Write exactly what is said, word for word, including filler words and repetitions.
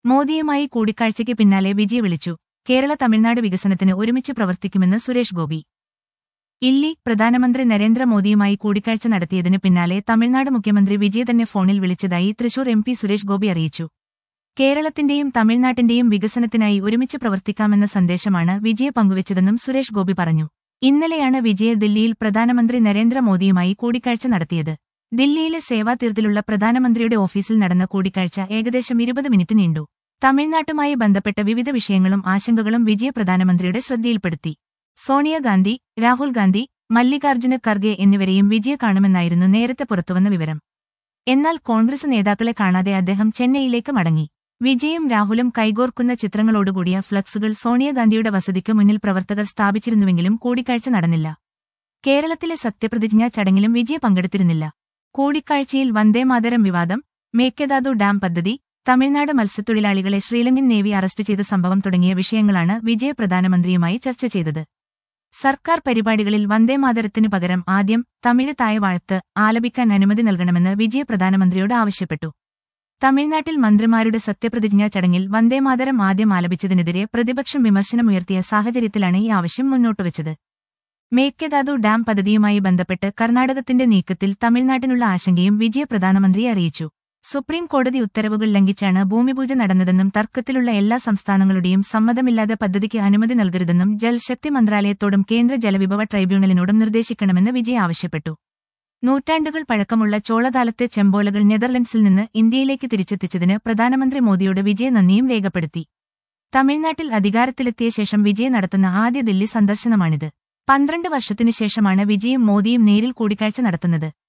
മോദിയുമായി കൂടിക്കാഴ്ചയ്ക്ക് പിന്നാലെ വിജയ് വിളിച്ചു. കേരള തമിഴ്നാട് വികസനത്തിന് ഒരുമിച്ച് പ്രവർത്തിക്കുമെന്ന് സുരേഷ് ഗോപി. ഇല്ലി പ്രധാനമന്ത്രി നരേന്ദ്രമോദിയുമായി കൂടിക്കാഴ്ച നടത്തിയതിന് പിന്നാലെ തമിഴ്നാട് മുഖ്യമന്ത്രി വിജയ് തന്നെ ഫോണിൽ വിളിച്ചതായി തൃശൂർ എം പി സുരേഷ് ഗോപി അറിയിച്ചു. കേരളത്തിന്റെയും തമിഴ്നാട്ടിന്റെയും വികസനത്തിനായി ഒരുമിച്ച് പ്രവർത്തിക്കാമെന്ന സന്ദേശമാണ് വിജയ് പങ്കുവച്ചതെന്നും സുരേഷ് ഗോപി പറഞ്ഞു. ഇന്നലെയാണ് വിജയ് ദില്ലിയിൽ പ്രധാനമന്ത്രി നരേന്ദ്രമോദിയുമായി കൂടിക്കാഴ്ച നടത്തിയത്. ദില്ലിയിലെ സേവാതീർത്തിലുള്ള പ്രധാനമന്ത്രിയുടെ ഓഫീസിൽ നടന്ന കൂടിക്കാഴ്ച ഏകദേശം ഇരുപത് മിനിറ്റ് നീണ്ടു. തമിഴ്നാട്ടുമായി ബന്ധപ്പെട്ട വിവിധ വിഷയങ്ങളും ആശങ്കകളും വിജയ് പ്രധാനമന്ത്രിയുടെ ശ്രദ്ധയിൽപ്പെടുത്തി. സോണിയാഗാന്ധി, രാഹുൽ ഗാന്ധി, മല്ലികാർജ്ജുന ഖർഗെ എന്നിവരെയും വിജയ് കാണുമെന്നായിരുന്നു നേരത്തെ പുറത്തുവന്ന വിവരം. എന്നാൽ കോൺഗ്രസ് നേതാക്കളെ കാണാതെ അദ്ദേഹം ചെന്നൈയിലേക്ക് മടങ്ങി. വിജയും രാഹുലും കൈകോർക്കുന്ന ചിത്രങ്ങളോടുകൂടിയ ഫ്ലക്സുകൾ സോണിയാഗാന്ധിയുടെ വസതിക്ക് മുന്നിൽ പ്രവർത്തകർ സ്ഥാപിച്ചിരുന്നുവെങ്കിലും കൂടിക്കാഴ്ച നടന്നില്ല. കേരളത്തിലെ സത്യപ്രതിജ്ഞാ ചടങ്ങിലും വിജയ് പങ്കെടുത്തിരുന്നില്ല. കൂടിക്കാഴ്ചയിൽ വന്ദേമാതരം വിവാദം, മേക്കെദാതു ഡാം പദ്ധതി, തമിഴ്നാട് മത്സ്യത്തൊഴിലാളികളെ ശ്രീലങ്കൻ നേവി അറസ്റ്റ് ചെയ്ത സംഭവം തുടങ്ങിയ വിഷയങ്ങളാണ് വിജയ് പ്രധാനമന്ത്രിയുമായി ചർച്ച ചെയ്തത്. സർക്കാർ പരിപാടികളിൽ വന്ദേമാതരത്തിനു പകരം ആദ്യം തമിഴ് തായവാഴ്ത്ത് ആലപിക്കാൻ അനുമതി നൽകണമെന്ന് വിജയ് പ്രധാനമന്ത്രിയോട് ആവശ്യപ്പെട്ടു. തമിഴ്നാട്ടിൽ മന്ത്രിമാരുടെ സത്യപ്രതിജ്ഞാ ചടങ്ങിൽ വന്ദേമാതരം ആദ്യം ആലപിച്ചതിനെതിരെ പ്രതിപക്ഷം വിമർശനമുയർത്തിയ സാഹചര്യത്തിലാണ് ഈ ആവശ്യം മുന്നോട്ടുവച്ചത്. മേക്കെദാതു ഡാം പദ്ധതിയുമായി ബന്ധപ്പെട്ട് കർണാടകത്തിന്റെ നീക്കത്തിൽ തമിഴ്നാട്ടിനുള്ള ആശങ്കയും വിജയ് പ്രധാനമന്ത്രിയെ അറിയിച്ചു. സുപ്രീം കോടതി ഉത്തരവുകൾ ലംഘിച്ചാണ് ഭൂമിപൂജ നടന്നതെന്നും തർക്കത്തിലുള്ള എല്ലാ സംസ്ഥാനങ്ങളുടെയും സമ്മതമില്ലാതെ പദ്ധതിക്ക് അനുമതി നൽകരുതെന്നും ജൽശക്തി മന്ത്രാലയത്തോടും കേന്ദ്ര ജലവിഭവ ട്രൈബ്യൂണലിനോടും നിർദ്ദേശിക്കണമെന്ന് വിജയ് ആവശ്യപ്പെട്ടു. നൂറ്റാണ്ടുകൾ പഴക്കമുള്ള ചോളകാലത്തെ ചെമ്പോലകൾ നെതർലൻഡ്സിൽ നിന്ന് ഇന്ത്യയിലേക്ക് തിരിച്ചെത്തിച്ചതിന് പ്രധാനമന്ത്രി മോദിയോട് വിജയ് നന്ദിയും രേഖപ്പെടുത്തി. തമിഴ്നാട്ടിൽ അധികാരത്തിലെത്തിയ ശേഷം വിജയ് നടത്തുന്ന ആദ്യ ദില്ലി സന്ദർശനമാണിത്. പന്ത്രണ്ട് വർഷത്തിനു ശേഷമാണ് വിജയും മോദിയും നേരിൽ കൂടിക്കാഴ്ച നടത്തുന്നത്.